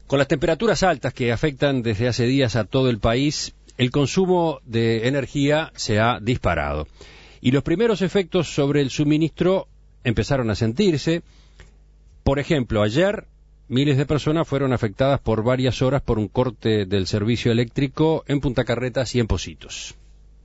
Con las temperaturas altas que afectan desde hace días a todo el país, el consumo de energía se ha disparado. Y los primeros efectos sobre el suministro empezaron a sentirse. Por ejemplo, ayer miles de personas fueron afectadas por varias horas por un corte del servicio eléctrico en Punta Carretas y en Pocitos.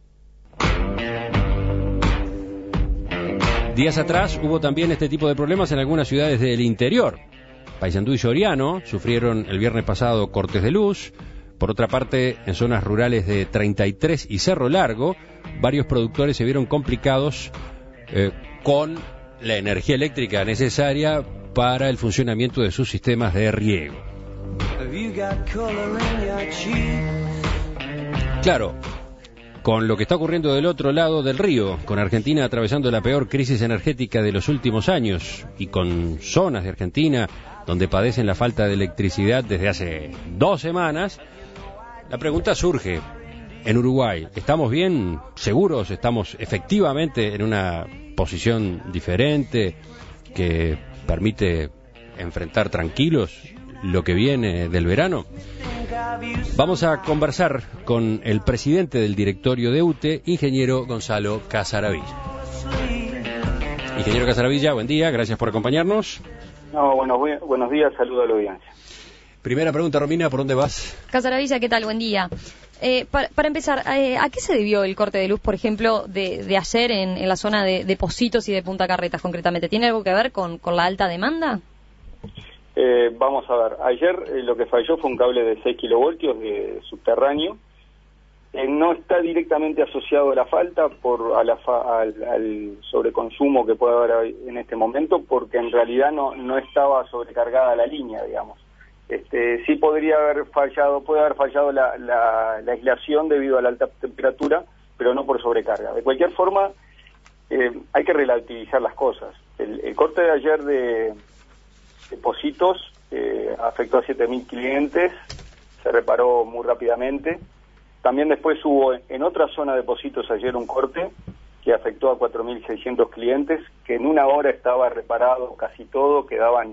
Días atrás hubo también este tipo de problemas en algunas ciudades del interior. Paysandú y Soriano sufrieron el viernes pasado cortes de luz. Por otra parte, en zonas rurales de 33 y Cerro Largo, varios productores se vieron complicados con la energía eléctrica necesaria para el funcionamiento de sus sistemas de riego. Claro, con lo que está ocurriendo del otro lado del río, con Argentina atravesando la peor crisis energética de los últimos años y con zonas de Argentina donde padecen la falta de electricidad desde hace 2 semanas, la pregunta surge: en Uruguay, ¿estamos bien? ¿Seguros? ¿Estamos efectivamente en una posición diferente que permite enfrentar tranquilos lo que viene del verano? Vamos a conversar con el presidente del directorio de UTE, ingeniero Gonzalo Casaravilla. Ingeniero Casaravilla, buen día, gracias por acompañarnos. No, buenos días, saludo a la audiencia. Primera pregunta, Romina, ¿por dónde vas? Casaravilla, ¿qué tal? Buen día. Para empezar, ¿a qué se debió el corte de luz, por ejemplo, de ayer en la zona de Pocitos y de Punta Carretas concretamente? ¿Tiene algo que ver con la alta demanda? Vamos a ver, ayer lo que falló fue un cable de 6 kilovoltios de subterráneo. No está directamente asociado a la falta al sobreconsumo que puede haber en este momento, porque en realidad no estaba sobrecargada la línea, digamos. Sí puede haber fallado la aislación debido a la alta temperatura, pero no por sobrecarga. De cualquier forma, hay que relativizar las cosas. El corte de ayer de Pocitos afectó a 7.000 clientes, se reparó muy rápidamente. También después hubo en otra zona de Pocitos ayer un corte que afectó a 4.600 clientes, que en una hora estaba reparado casi todo, quedaban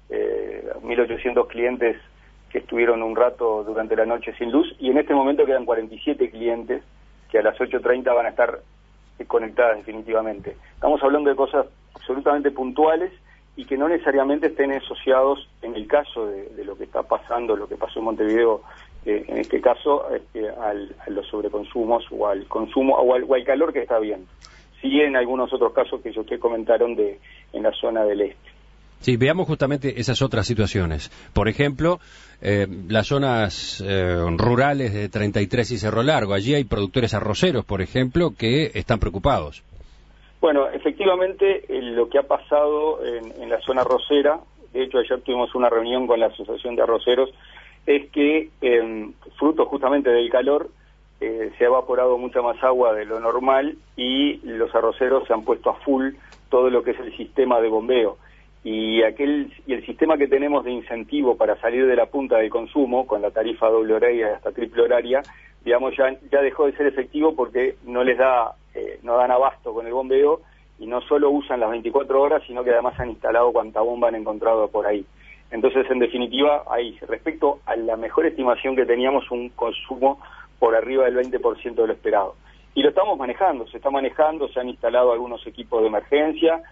1.800 clientes que estuvieron un rato durante la noche sin luz, y en este momento quedan 47 clientes que a las 8:30 van a estar conectadas definitivamente. Estamos hablando de cosas absolutamente puntuales y que no necesariamente estén asociados, en el caso de lo que está pasando, lo que pasó en Montevideo, en este caso, a los sobreconsumos o al consumo o al calor que está habiendo. Sí, en algunos otros casos que ustedes comentaron en la zona del este. Sí, veamos justamente esas otras situaciones. Por ejemplo, las zonas rurales de 33 y Cerro Largo. Allí hay productores arroceros, por ejemplo, que están preocupados. Bueno, efectivamente, lo que ha pasado en la zona arrocera, de hecho ayer tuvimos una reunión con la Asociación de Arroceros, es que fruto justamente del calor se ha evaporado mucha más agua de lo normal y los arroceros se han puesto a full todo lo que es el sistema de bombeo. Y el sistema que tenemos de incentivo para salir de la punta del consumo, con la tarifa doble horaria hasta triple horaria, digamos, ya dejó de ser efectivo porque no dan abasto con el bombeo, y no solo usan las 24 horas, sino que además han instalado cuanta bomba han encontrado por ahí. Entonces, en definitiva, ahí, respecto a la mejor estimación que teníamos, un consumo por arriba del 20% de lo esperado. Y lo estamos manejando, se han instalado algunos equipos de emergencia.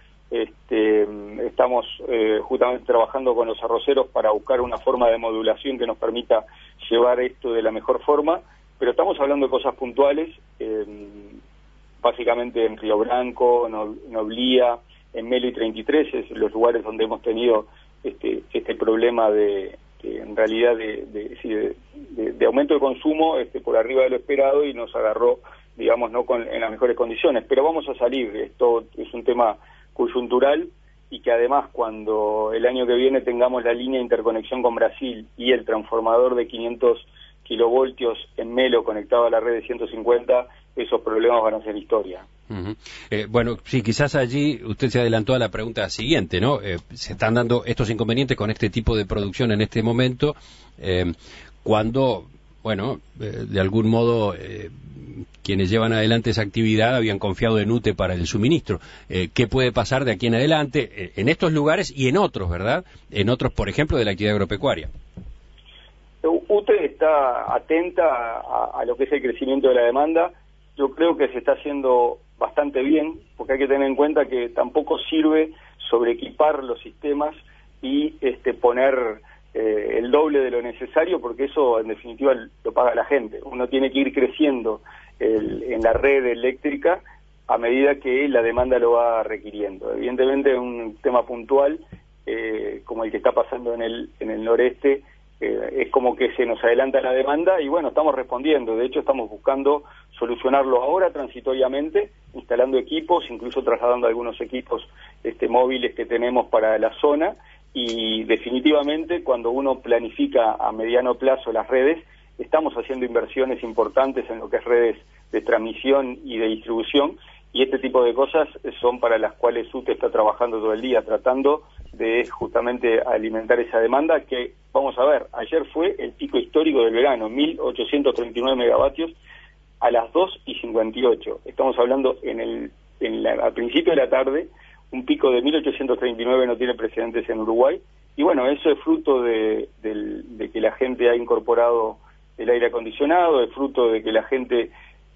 Estamos justamente trabajando con los arroceros para buscar una forma de modulación que nos permita llevar esto de la mejor forma, pero estamos hablando de cosas puntuales, básicamente en Río Branco, Noblía, en Melo y 33, es los lugares donde hemos tenido este problema en realidad de aumento de consumo por arriba de lo esperado, y nos agarró, digamos, en las mejores condiciones. Pero vamos a salir, esto es un tema coyuntural, y que además cuando el año que viene tengamos la línea de interconexión con Brasil y el transformador de 500 kilovoltios en Melo conectado a la red de 150, esos problemas van a ser historia. Uh-huh. Bueno, sí, quizás allí usted se adelantó a la pregunta siguiente, ¿no? Se están dando estos inconvenientes con este tipo de producción en este momento, cuando, bueno, de algún modo quienes llevan adelante esa actividad habían confiado en UTE para el suministro. ¿Qué puede pasar de aquí en adelante en estos lugares y en otros, verdad? En otros, por ejemplo, de la actividad agropecuaria. UTE está atenta a lo que es el crecimiento de la demanda. Yo creo que se está haciendo bastante bien, porque hay que tener en cuenta que tampoco sirve sobreequipar los sistemas y poner el doble de lo necesario, porque eso en definitiva lo paga la gente. Uno tiene que ir creciendo en la red eléctrica a medida que la demanda lo va requiriendo. Evidentemente un tema puntual como el que está pasando en el noreste, es como que se nos adelanta la demanda y bueno, estamos respondiendo. De hecho, estamos buscando solucionarlo ahora transitoriamente, instalando equipos, incluso trasladando algunos equipos móviles que tenemos para la zona, y definitivamente cuando uno planifica a mediano plazo las redes, estamos haciendo inversiones importantes en lo que es redes de transmisión y de distribución, y este tipo de cosas son para las cuales UTE está trabajando todo el día, tratando de justamente alimentar esa demanda que, vamos a ver, ayer fue el pico histórico del verano, 1.839 megavatios a las 2:58. Estamos hablando al principio de la tarde, un pico de 1.839 no tiene precedentes en Uruguay, y bueno, eso es fruto de que la gente ha incorporado el aire acondicionado, es fruto de que la gente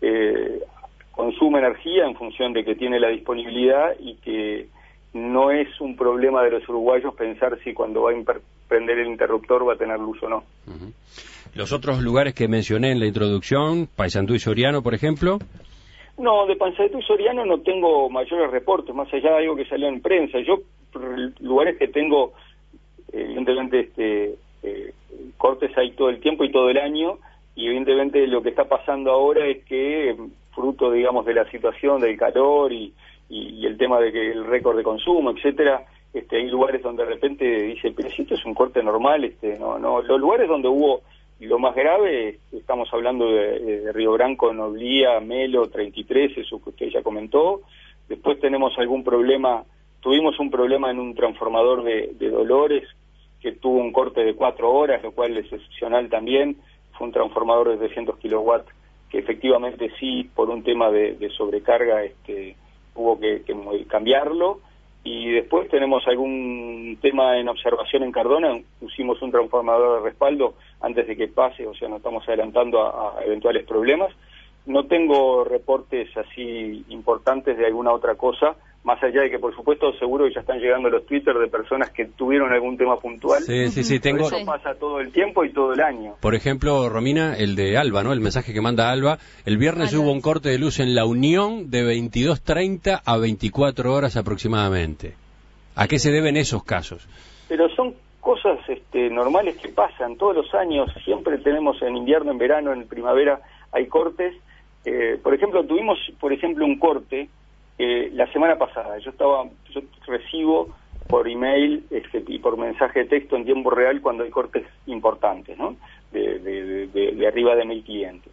consume energía en función de que tiene la disponibilidad, y que no es un problema de los uruguayos pensar si cuando va a prender el interruptor va a tener luz o no. Uh-huh. Los otros lugares que mencioné en la introducción, Paysandú y Soriano, por ejemplo. No, de Paysandú y Soriano no tengo mayores reportes, más allá de algo que salió en prensa. Yo, lugares que tengo, evidentemente, cortes hay todo el tiempo y todo el año, y evidentemente lo que está pasando ahora es que, fruto, digamos, de la situación del calor y el tema de que el récord de consumo, etcétera, hay lugares donde de repente dice, pero si esto es un corte normal, no, los lugares donde hubo lo más grave, estamos hablando de Río Branco, Noblía, Melo, 33, eso que usted ya comentó. Después tuvimos un problema en un transformador de Dolores, que tuvo un corte de 4 horas, lo cual es excepcional también. Fue un transformador de 300 kilowatts, que efectivamente sí, por un tema de sobrecarga, hubo que cambiarlo. Y después tenemos algún tema en observación en Cardona, pusimos un transformador de respaldo antes de que pase, o sea, nos estamos adelantando a eventuales problemas. No tengo reportes así importantes de alguna otra cosa, más allá de que, por supuesto, seguro que ya están llegando los Twitter de personas que tuvieron algún tema puntual. Sí, tengo... Eso pasa todo el tiempo y todo el año. Por ejemplo, Romina, el de Alba, ¿no? El mensaje que manda Alba. El viernes hubo un corte de luz en La Unión de 22:30 a 24 horas aproximadamente. ¿A qué se deben esos casos? Pero son cosas normales que pasan todos los años. Siempre tenemos en invierno, en verano, en primavera, hay cortes. Por ejemplo, tuvimos un corte la semana pasada. Yo recibo por email y por mensaje de texto en tiempo real cuando hay cortes importantes, ¿no? De arriba de 1.000 clientes.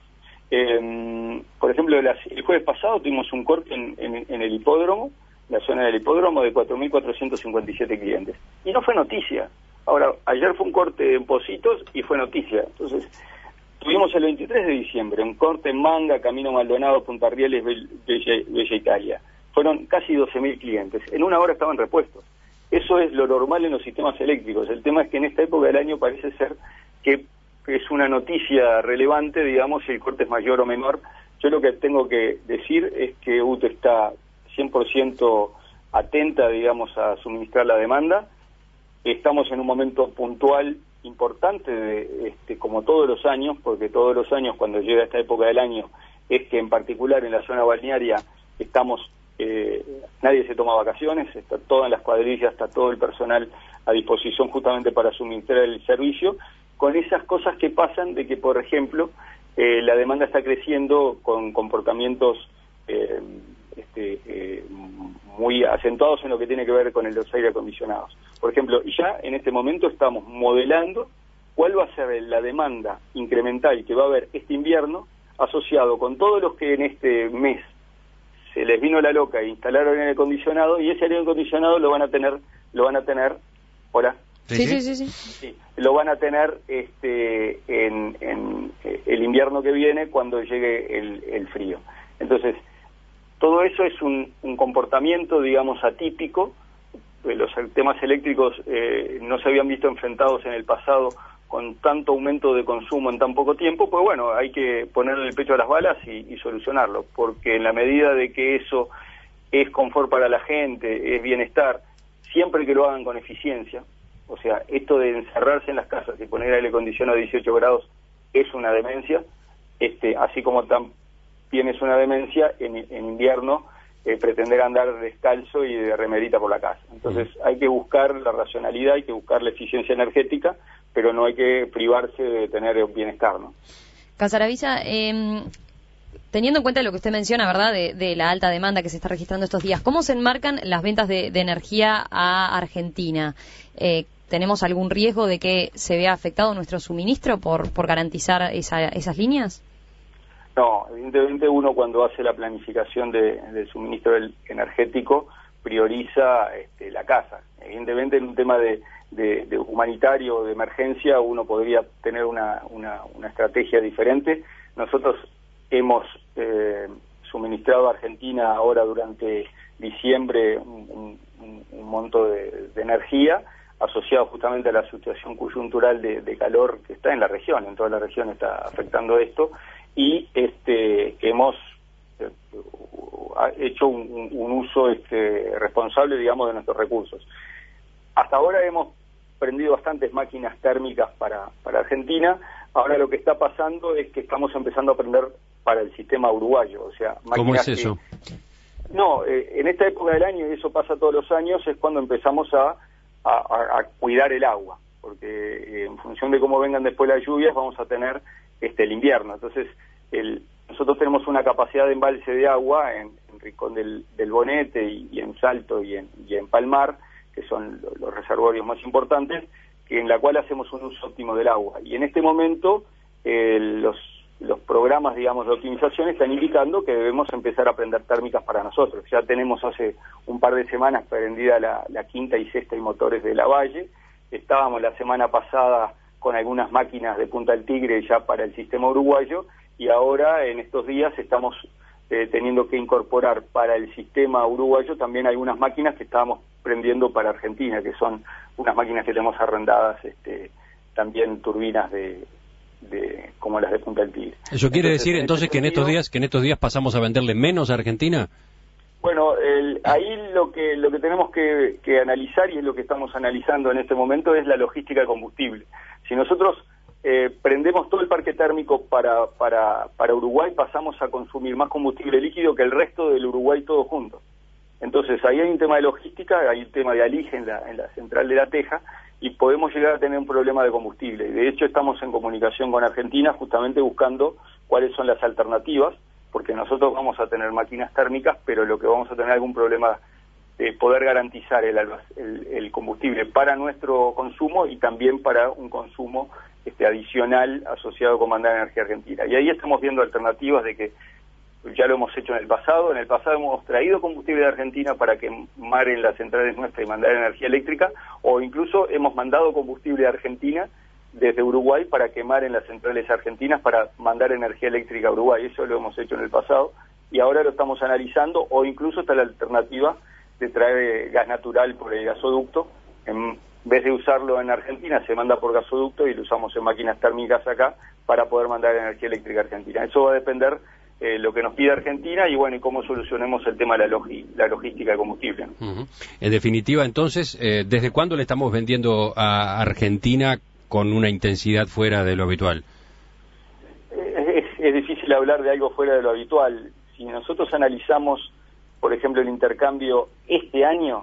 Por ejemplo, el jueves pasado tuvimos un corte en el hipódromo, la zona del hipódromo, de 4.457 clientes. Y no fue noticia. Ahora, ayer fue un corte en Positos y fue noticia. Entonces, tuvimos el 23 de diciembre un corte en Manga, Camino Maldonado, Punta Rieles, Bella Italia. Fueron casi 12.000 clientes. En una hora estaban repuestos. Eso es lo normal en los sistemas eléctricos. El tema es que en esta época del año parece ser que es una noticia relevante, digamos, si el corte es mayor o menor. Yo lo que tengo que decir es que UTE está 100% atenta, digamos, a suministrar la demanda. Estamos en un momento puntual importante, como todos los años, porque todos los años cuando llega esta época del año es que en particular en la zona balnearia estamos, nadie se toma vacaciones, está todas las cuadrillas, está todo el personal a disposición justamente para suministrar el servicio, con esas cosas que pasan de que, por ejemplo, la demanda está creciendo con comportamientos muy acentuados en lo que tiene que ver con los aire acondicionados. Por ejemplo, ya en este momento estamos modelando cuál va a ser la demanda incremental que va a haber este invierno, asociado con todos los que en este mes se les vino la loca e instalaron aire acondicionado, y ese aire acondicionado lo van a tener, hola. Sí, lo van a tener en el invierno que viene, cuando llegue el frío. Entonces, todo eso es un comportamiento, digamos, atípico. Los temas eléctricos no se habían visto enfrentados en el pasado con tanto aumento de consumo en tan poco tiempo, pues bueno, hay que ponerle el pecho a las balas y solucionarlo, porque en la medida de que eso es confort para la gente, es bienestar, siempre que lo hagan con eficiencia, o sea, esto de encerrarse en las casas y poner aire acondicionado a 18 grados es una demencia, así como también es una demencia en invierno pretender andar descalzo y de remerita por la casa. Entonces hay que buscar la racionalidad, hay que buscar la eficiencia energética, pero no hay que privarse de tener bienestar, ¿no? Casaravilla, teniendo en cuenta lo que usted menciona, ¿verdad?, de la alta demanda que se está registrando estos días, ¿cómo se enmarcan las ventas de energía a Argentina? ¿Tenemos algún riesgo de que se vea afectado nuestro suministro por garantizar esas líneas? No, evidentemente uno cuando hace la planificación del suministro energético prioriza la casa. Evidentemente en un tema de humanitario o de emergencia uno podría tener una estrategia diferente. Nosotros hemos suministrado a Argentina ahora durante diciembre un monto de energía asociado justamente a la situación coyuntural de calor que está en la región, en toda la región está afectando esto, y hemos hecho un uso responsable, digamos, de nuestros recursos. Hasta ahora hemos prendido bastantes máquinas térmicas para Argentina. Ahora lo que está pasando es que estamos empezando a prender para el sistema uruguayo, o sea, máquinas. ¿Cómo es eso? No, en esta época del año, y eso pasa todos los años, es cuando empezamos a cuidar el agua, porque en función de cómo vengan después las lluvias vamos a tener el invierno. Entonces nosotros tenemos una capacidad de embalse de agua en Rincón del Bonete y en Salto y en Palmar, que son los reservorios más importantes, en la cual hacemos un uso óptimo del agua. Y en este momento los programas, digamos, de optimización están indicando que debemos empezar a prender térmicas para nosotros. Ya tenemos hace un par de semanas prendida la quinta y sexta y motores de la Valle. Estábamos la semana pasada con algunas máquinas de Punta del Tigre ya para el sistema uruguayo, y ahora en estos días estamos teniendo que incorporar para el sistema uruguayo también algunas máquinas que estábamos prendiendo para Argentina, que son unas máquinas que tenemos arrendadas, también turbinas como las de Punta del Tigre. ¿Eso quiere decir entonces que en estos días pasamos a venderle menos a Argentina? Bueno, ahí lo que tenemos que analizar, y es lo que estamos analizando en este momento, es la logística de combustible. Si nosotros prendemos todo el parque térmico para Uruguay, pasamos a consumir más combustible líquido que el resto del Uruguay todo junto. Entonces ahí hay un tema de logística, hay un tema de alije en la central de La Teja, y podemos llegar a tener un problema de combustible. De hecho estamos en comunicación con Argentina justamente buscando cuáles son las alternativas, porque nosotros vamos a tener máquinas térmicas, pero lo que vamos a tener algún problema de poder garantizar el combustible para nuestro consumo y también para un consumo adicional asociado con mandar energía argentina. Y ahí estamos viendo alternativas de que ya lo hemos hecho en el pasado hemos traído combustible de Argentina para quemar en las centrales nuestras y mandar energía eléctrica, o incluso hemos mandado combustible de Argentina desde Uruguay para quemar en las centrales argentinas para mandar energía eléctrica a Uruguay. Eso lo hemos hecho en el pasado y ahora lo estamos analizando, o incluso está la alternativa de traer gas natural por el gasoducto. En vez de usarlo en Argentina, se manda por gasoducto y lo usamos en máquinas térmicas acá para poder mandar energía eléctrica a Argentina. Eso va a depender lo que nos pide Argentina y bueno, y cómo solucionemos el tema de la logística de combustible. Uh-huh. En definitiva, entonces, ¿desde cuándo le estamos vendiendo a Argentina con una intensidad fuera de lo habitual? Es difícil hablar de algo fuera de lo habitual. Si nosotros analizamos, por ejemplo, el intercambio este año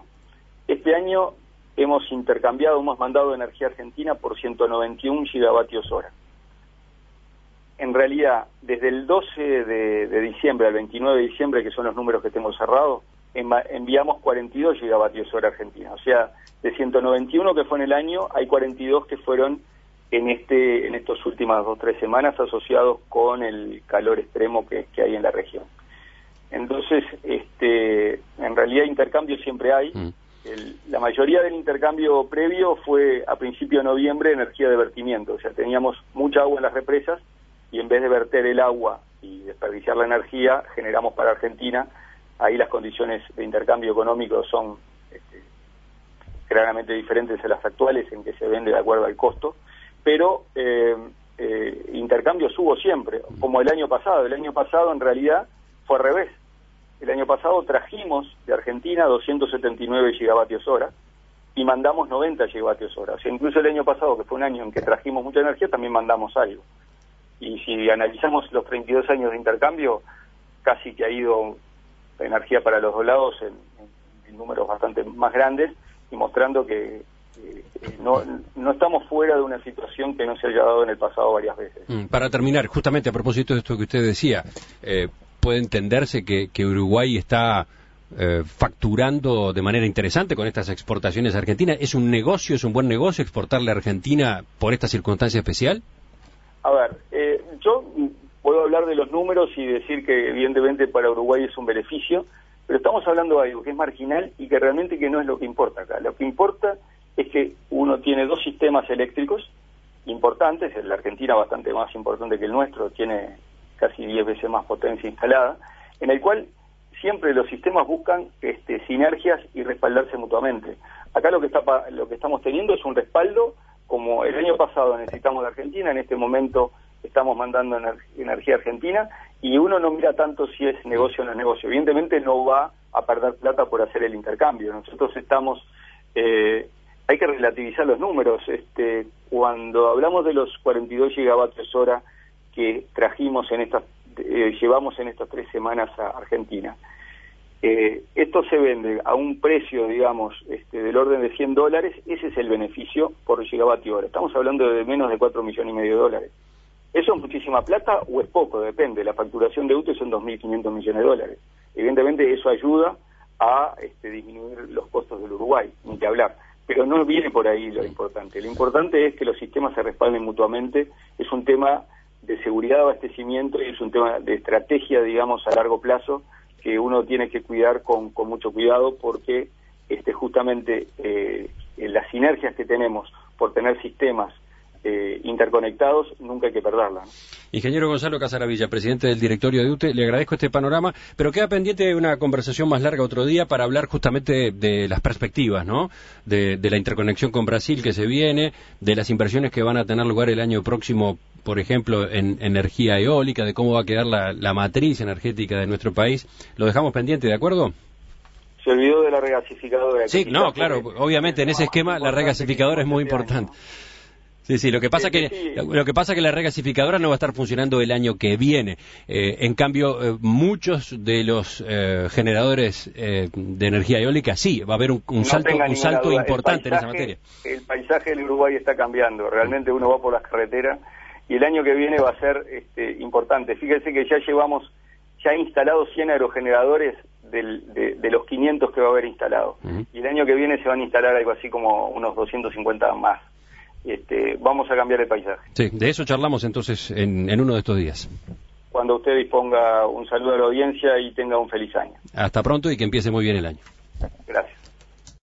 hemos mandado energía a Argentina por 191 gigavatios hora. En realidad, desde el 12 de diciembre al 29 de diciembre, que son los números que tengo cerrados, enviamos 42 gigavatios hora a Argentina. O sea, de 191 que fue en el año, hay 42 que fueron en estas últimas 2 o 3 semanas asociados con el calor extremo que hay en la región. Entonces, en realidad intercambio siempre hay. La mayoría del intercambio previo fue a principio de noviembre energía de vertimiento. O sea, teníamos mucha agua en las represas y en vez de verter el agua y desperdiciar la energía, generamos para Argentina. Ahí las condiciones de intercambio económico son claramente diferentes a las actuales, en que se vende de acuerdo al costo, pero intercambios hubo siempre, como el año pasado. El año pasado en realidad fue al revés. El año pasado trajimos de Argentina 279 gigavatios hora y mandamos 90 gigavatios hora. O sea, incluso el año pasado, que fue un año en que trajimos mucha energía, también mandamos algo. Y si analizamos los 32 años de intercambio, casi que ha ido energía para los dos lados en números bastante más grandes, y mostrando que no estamos fuera de una situación que no se haya dado en el pasado varias veces. Para terminar, justamente a propósito de esto que usted decía, ¿puede entenderse que Uruguay está facturando de manera interesante con estas exportaciones a Argentina? ¿Es un negocio, es un buen negocio exportarle a Argentina por esta circunstancia especial? A ver, yo puedo hablar de los números y decir que evidentemente para Uruguay es un beneficio, pero estamos hablando de algo que es marginal y que realmente que no es lo que importa acá. Lo que importa es que uno tiene dos sistemas eléctricos importantes, el de la Argentina bastante más importante que el nuestro, tiene casi 10 veces más potencia instalada, en el cual siempre los sistemas buscan sinergias y respaldarse mutuamente. Acá lo que estamos teniendo es un respaldo, como el año pasado necesitamos de Argentina, en este momento estamos mandando energía argentina, y uno no mira tanto si es negocio o no es negocio. Evidentemente no va a perder plata por hacer el intercambio. Nosotros estamos... hay que relativizar los números. Cuando hablamos de los 42 gigavatios hora que trajimos llevamos en estas 3 semanas a Argentina, esto se vende a un precio, digamos, del orden de $100. Ese es el beneficio por gigavatio hora. Estamos hablando de menos de 4,5 millones de dólares. ¿Eso es muchísima plata o es poco? Depende. La facturación de UTE son 2.500 millones de dólares. Evidentemente eso ayuda a disminuir los costos del Uruguay, ni que hablar. Pero no viene por ahí lo importante. Lo importante es que los sistemas se respalden mutuamente. Es un tema de seguridad de abastecimiento y es un tema de estrategia, digamos, a largo plazo, que uno tiene que cuidar con mucho cuidado, porque justamente las sinergias que tenemos por tener sistemas interconectados, nunca hay que perderla, ¿no? Ingeniero Gonzalo Casaravilla, presidente del directorio de UTE, le agradezco este panorama, pero queda pendiente una conversación más larga otro día para hablar justamente de las perspectivas, ¿no? De la interconexión con Brasil que se viene, de las inversiones que van a tener lugar el año próximo, por ejemplo, en energía eólica, de cómo va a quedar la matriz energética de nuestro país. Lo dejamos pendiente, ¿de acuerdo? Se olvidó de la regasificadora. Sí, no, claro, obviamente en ese esquema la regasificadora es muy importante. Sí, lo que pasa que la regasificadora no va a estar funcionando el año que viene. En cambio, muchos de los generadores de energía eólica sí, va a haber un salto importante en esa materia. El paisaje del Uruguay está cambiando. Realmente uno va por las carreteras y el año que viene va a ser importante. Fíjense que ya instalados 100 aerogeneradores de los 500 que va a haber instalados. Y el año que viene se van a instalar algo así como unos 250 más. Vamos a cambiar el paisaje. Sí, de eso charlamos entonces en uno de estos días. Cuando usted disponga, un saludo a la audiencia y tenga un feliz año. Hasta pronto y que empiece muy bien el año. Gracias.